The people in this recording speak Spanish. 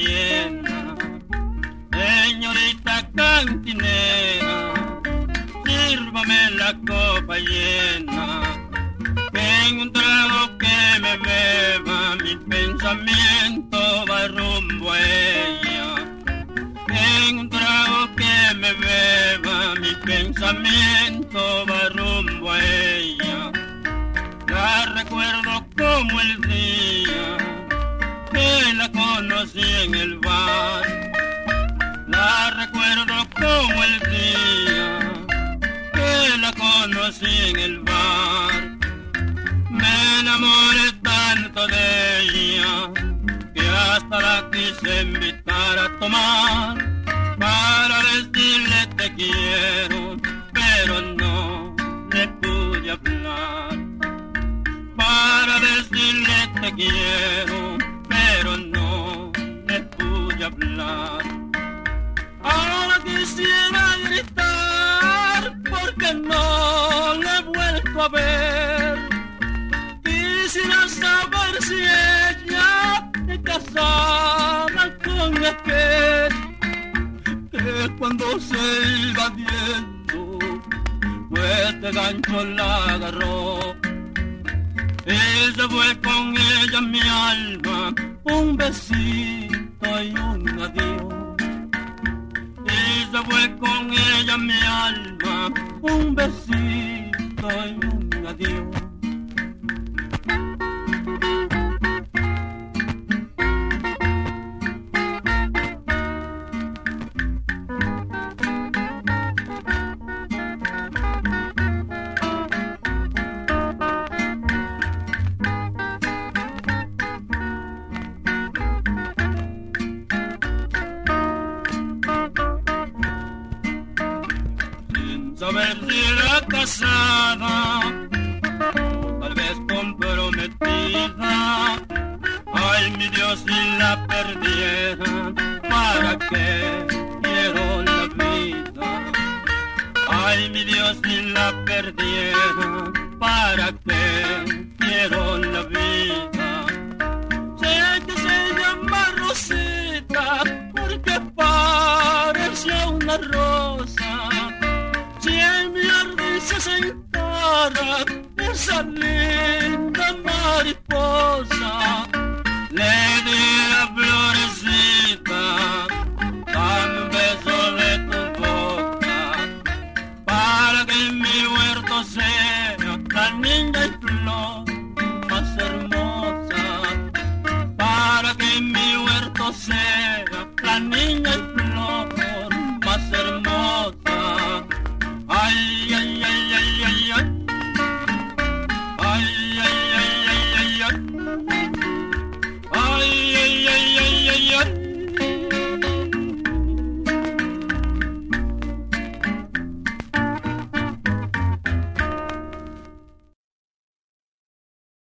llena. Señorita cantinera, sírvame la copa llena. En un trago que me beba, mi pensamiento va rumbo a ella. En un trago que me beba, mi pensamiento va rumbo a ella. La recuerdo como el día que la conocí en el bar. La recuerdo como el día que la conocí en el bar. Me enamoré tanto de ella que hasta la quise invitar a tomar para decirle te quiero, pero no le pude hablar. Para decirle te quiero, pero no le pude hablar. Ahora quisiera gritar porque no le he vuelto a ver. Quisiera saber si ella se casara con aquel que cuando se iba viendo pues de gancho la agarró. Y se fue con ella mi alma, un besito y un adiós. Y se fue con ella mi alma, un besito y un adiós. Saber si era casada, o tal vez comprometida. Ay, mi Dios, si la perdiera, ¿para qué quiero la vida? Ay, mi Dios, si la perdiera, ¿para qué quiero la vida? Sé que se llama Rosita porque parece una rosa. Si en mi jardín se sentara esa linda mariposa, le diera florecita, dame un beso de tu boca, para que en mi huerto sea la niña y flor más hermosa, para que en mi huerto sea la niña